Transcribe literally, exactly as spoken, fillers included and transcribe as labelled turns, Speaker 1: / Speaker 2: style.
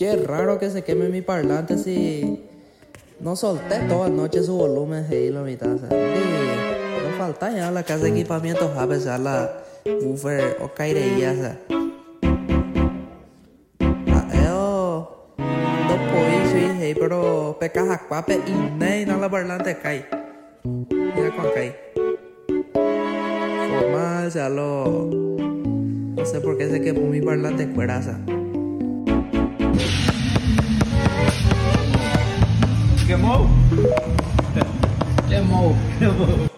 Speaker 1: Qué raro que se queme mi parlante si no solté toda la noche su volumen de la mitad. O sea, y no falta ya la casa de equipamiento a pesar la woofer o caireía. O sea, yo no puedo ir, pero pecas a cuape y ney no la parlante cae. Mira cuán cae. Formal, o sea, lo. No sé por qué se quemó mi parlante en cueraza.
Speaker 2: Quemou?
Speaker 1: Quemou.
Speaker 2: Quemou.